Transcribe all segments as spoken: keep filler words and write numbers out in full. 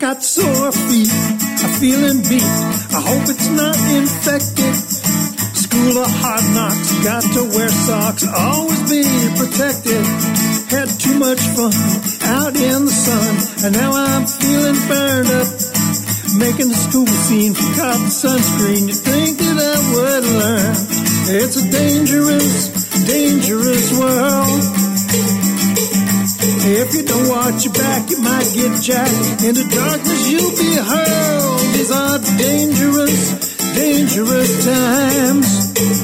got sore feet, I'm feeling beat, I hope it's not infected. School of hard knocks, got to wear socks, always be protected. Had too much fun out in the sun, and now I'm feeling burned up. Making the school scene, forgot the sunscreen, you think that I would learn. It's a dangerous, dangerous world. If you don't watch your back, you might get jacked. Into darkness you'll be hurled. These are dangerous, dangerous times.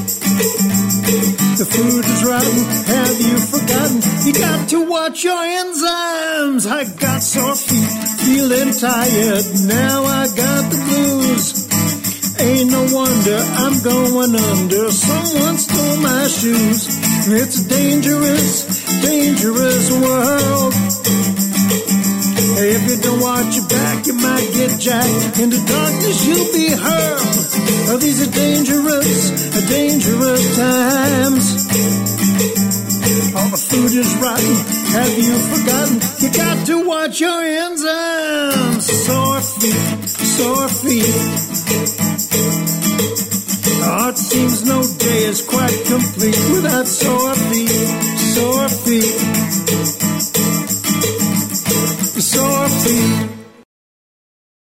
The food is rotten, have you forgotten? You got to watch your enzymes. I got sore feet, feeling tired, now I got the blues. Ain't no wonder I'm going under, someone stole my shoes. It's a dangerous, dangerous world. If you don't watch your back, you might get jacked. Into darkness you'll be hurled. Oh, these are dangerous, dangerous times. All the food is rotten, have you forgotten? You got to watch your enzymes. Sore feet, sore feet. Oh, it seems no day is quite complete without sore